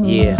Yeah.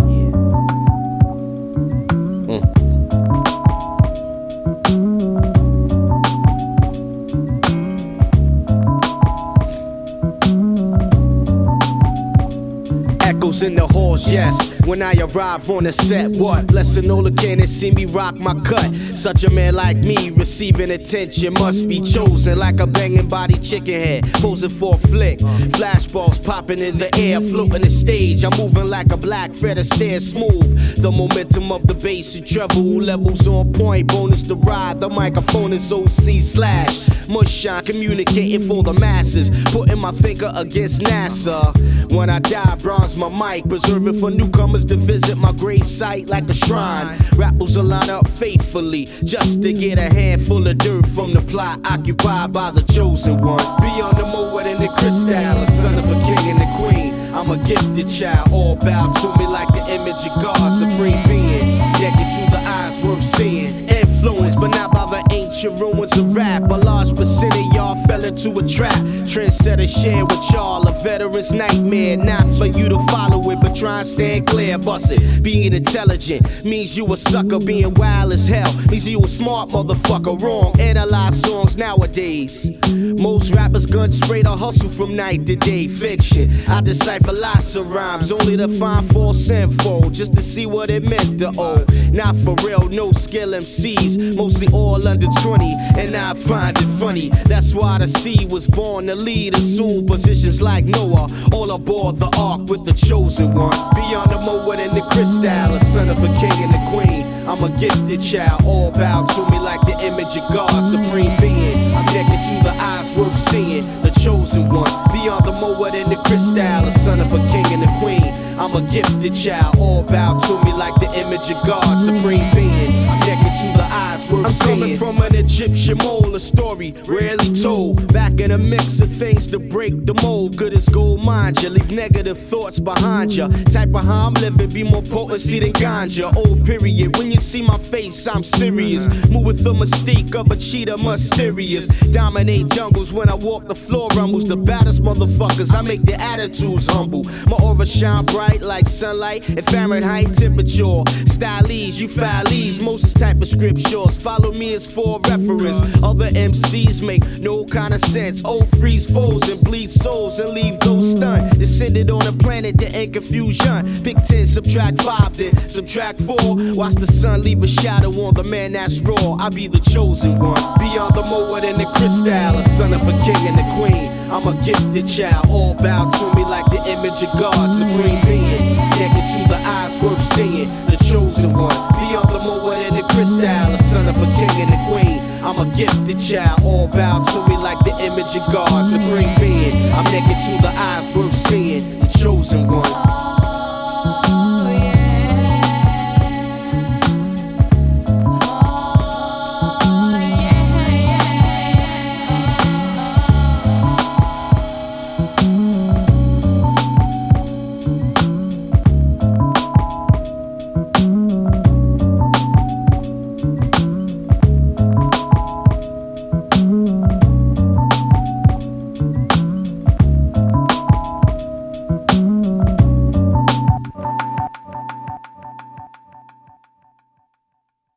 Echoes in the halls, yes. When I arrive on the set, what? Blessing all the cannons, see me rock my cut. Such a man like me, receiving attention, must be chosen like a banging body chicken head. Posing for a flick, flashballs popping in the air, floating the stage. I'm moving like a black feather, stare smooth. The momentum of the bass and treble levels on point. Bonus to ride, the microphone is OC slash. Mushshine, communicating for the masses, putting my finger against NASA. When I die, bronze my mic, preserving for newcomers to visit my grave site like a shrine. Rappers will line up faithfully just to get a handful of dirt from the plot occupied by the chosen one. Beyond the moat and the crystal, a son of a king and a queen. I'm a gifted child, all bow to me like the image of God, supreme being. Naked to the eyes worth seeing. Influenced, but not by the ancient ruins of rap. A large percent of y'all fell into a trap. Trendsetter share with y'all, a veteran's nightmare. Not for you to follow it, but try and stand clear. Bust it. Being intelligent means you a sucker. Being wild as hell means you a smart motherfucker. Wrong, analyze songs nowadays. Most rappers gun spray to hustle from night to day. Fiction, I decipher lots of rhymes, only to find false info, just to see what it meant to owe. Not for real, no skill MCs, mostly all under 20, and I find it funny. That's why the seed was born to lead, assume positions like Noah, all aboard the ark with the chosen one. Beyond the moat and the crystal, a son of a king and a queen. I'm a gifted child, all bow to me like the image of God, supreme being. I'm naked to the eyes worth seeing, the chosen one. Beyond the moat and the crystal, a son of a king and a queen. I'm a gifted child, all bow to me like the image of God, supreme being. I'm naked to the eyes worth seeing. I'm coming from an Egyptian mold, a story rarely told. Back in a mix of things to break the mold. Good as gold, mind you, leave negative thoughts behind you. Type of how I'm living, be more potency than ganja. Old period, when you see my face, I'm serious. Move with the mystique of a cheetah, mysterious. Dominate jungles when I walk the floor rumbles. The baddest motherfuckers, I make their attitudes humble. My aura shine bright like sunlight and Fahrenheit temperature. Stylies, you fillies, Moses type of scriptures. Follow me as for reference. Other MCs make no kind of sense. Old freeze foes and bleed souls and leave those stunned. Descended on a planet that ain't confusion. Pick 10, subtract 5, then subtract 4. Watch the sun leave a shadow on the man that's raw. I be the chosen one. Beyond the moat and the crystal, a son of a king and a queen. I'm a gifted child, all bow to me like the image of God, supreme being. Naked to the eyes worth seeing, the chosen one. Beyond the moat and the crystal, a son of a king and a queen. I'm a gifted child, all bow to me like the image of God, supreme being. I'm naked to the eyes worth seeing, the chosen one.